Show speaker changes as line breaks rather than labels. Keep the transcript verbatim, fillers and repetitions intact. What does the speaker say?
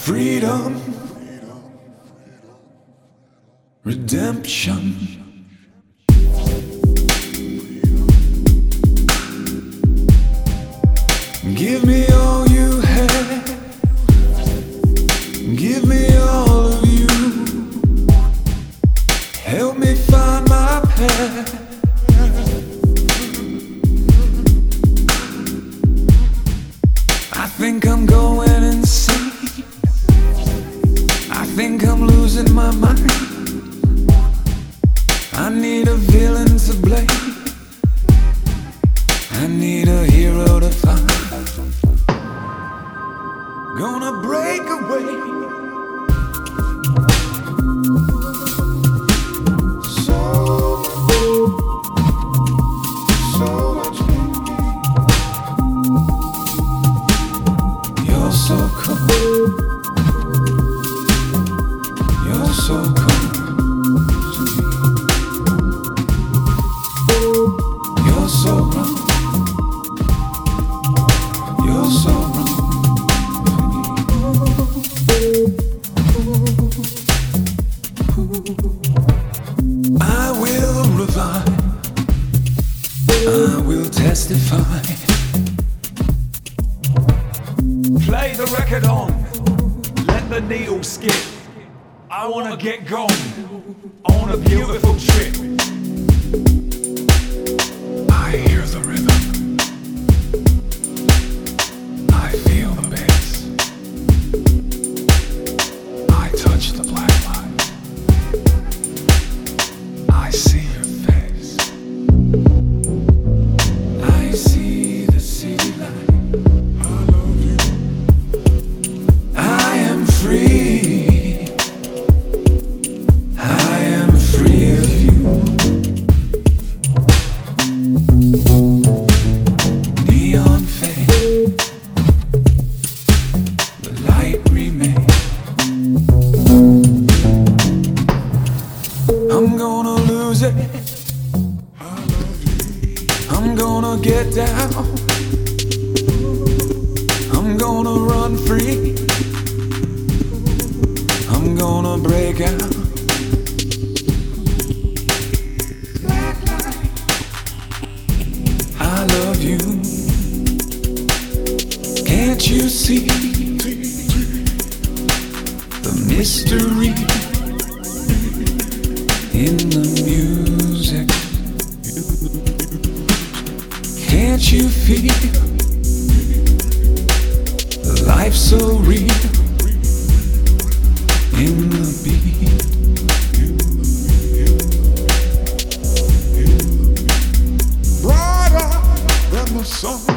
Freedom, redemption. Give me all you have, give me all of you. Help me find my path. I think I'm going insane. I think I'm losing my mind. I need a villain to blame. I need a hero to find. Gonna break away. So, so much pain. You're so cold. You're so cold to me. You're so wrong. You're so wrong. I will revive. I will testify.
Play the record on. Let the needle skip. I wanna get gone on a beautiful trip.
I hear the rhythm. I feel the bass. I touch the black light. I see your face. I see the city light. I love you. I am free. I am free of you. Neon fade, the light remains. I'm gonna lose it. I'm gonna get down. I'm gonna run free. I'm gonna break out. I love you. Can't you see the mystery in the music? Can't you feel life so real in the beat? Brighter than the sun.